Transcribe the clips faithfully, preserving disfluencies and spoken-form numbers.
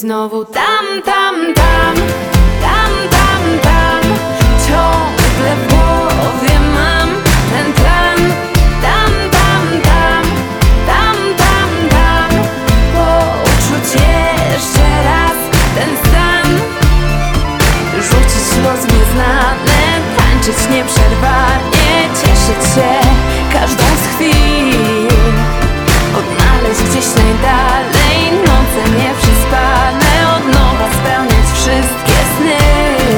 znowu tam, tam, tam, tam, tam, tam. Ciągle w głowie mam ten plan. Tam, tam, tam, tam, tam, tam. Poczuć jeszcze raz ten stan. Rzucić los nieznane, tańczyć nieprzerwanie, cieszyć się każdą z chwil. Odnaleźć gdzieś najdalej noce nieprzespane, od nowa spełniać wszystkie sny.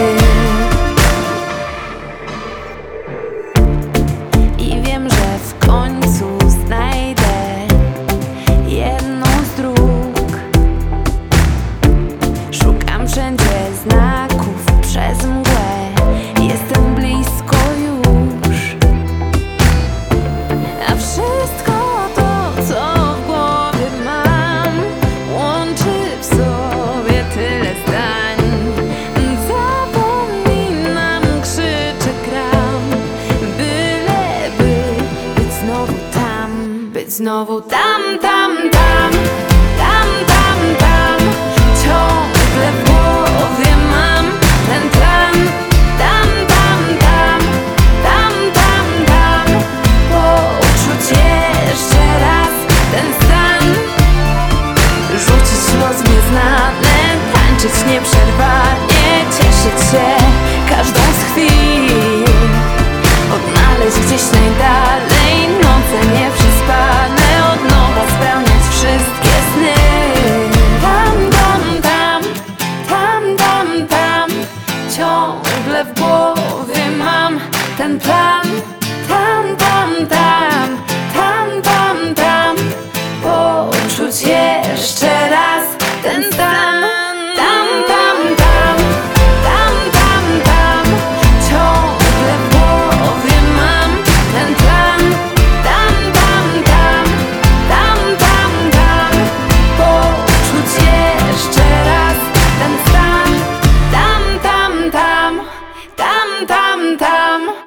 I wiem, że w końcu znajdę jedną z dróg. Szukam wszędzie znaków przez mgłę, jestem blisko już. A wszystko to, co w głowie mam, łączy w sobie tyle zdań. Zapominam, krzyczę, gram, byleby być znowu tam, być znowu tam, tam, tam, tam, tam, tam. Ciągle w głowie mam ten plan. Tam, tam, tam, tam, tam, tam. Poczuć jeszcze raz ten stan. Rzucić los nieznane, tańczyć nieprzerwanie, cieszyć się każdą z chwil. Odnaleźć gdzieś najdalej noce nieprzespane, od nowa spełniać wszystkie sny. Tam, tam, tam, tam, tam, tam. Ciągle w głowie mam ten plan. Tam, tam, tam, tam, tam, tam. Poczuć jeszcze raz ten stan. Tam, tam, tam, tam, tam, tam. Ciągle w głowie mam ten plan. Tam, tam, tam, tam, tam, tam. Poczuć jeszcze raz ten stan. Tam, tam, tam, tam, tam, tam.